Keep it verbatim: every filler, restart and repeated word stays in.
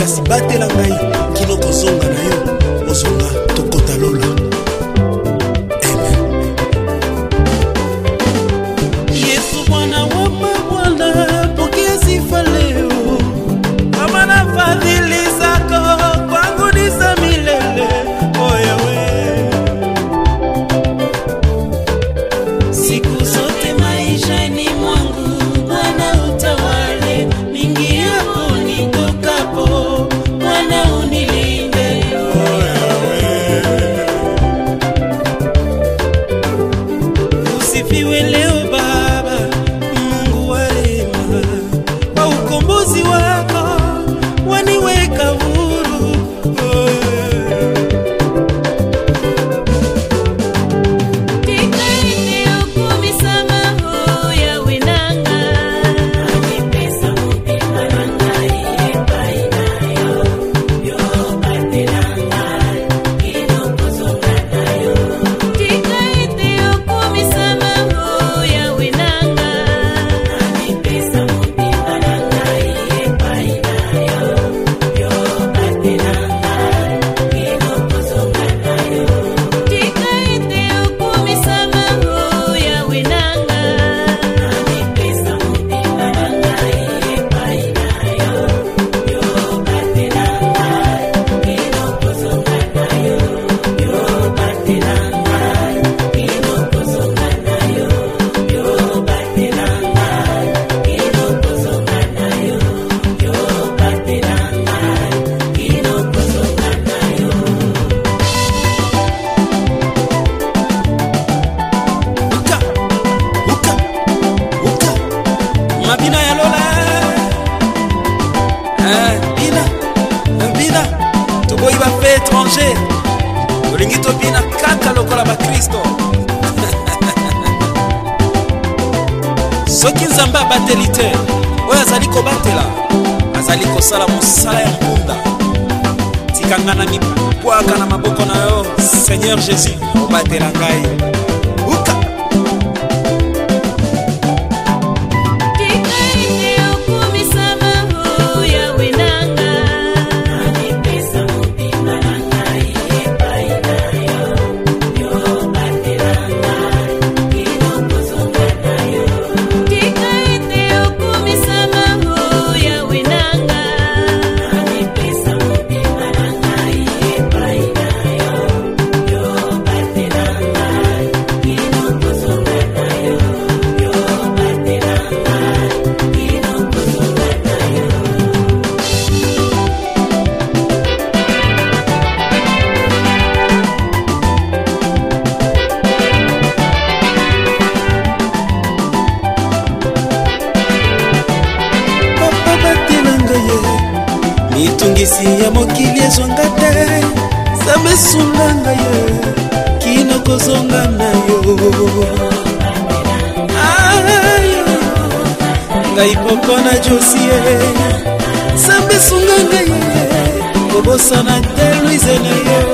kasi batela ngai kino kozonga na yo ozonga tokota lola. Amen. Yesu Bwana wa mabwana, pokea sifa leo. Kama na fadhili zako kwangu ni za milele. Oh Yahweh, siku zote maishani mwangu Bwana utawale, ningiapo nitokapo Bwana unilinde. Oh Yahweh, usifiwe leo Baba Mungu wa rehema, kwa ukombozi wako waniweka huru. Oh Mabina ya Lola. Eh, bina, bina. Tuko iba fait étranger. Olingi to bina kaka lokola ba Kristo. Soki nzamba batelite. Oya azali ko batela. Azali ko sala mosala ya mpunda. Tikangana mipwaka na maboko na yo. Seigneur Jésus, obatela ngai. Uka. Mitungisi ya mokili ezonga te, Nzambe sunga ngai kino kozonga na yo. Ayo ngai poko na Josie, Nzambe sunga ngai kobosana te Louise na yo.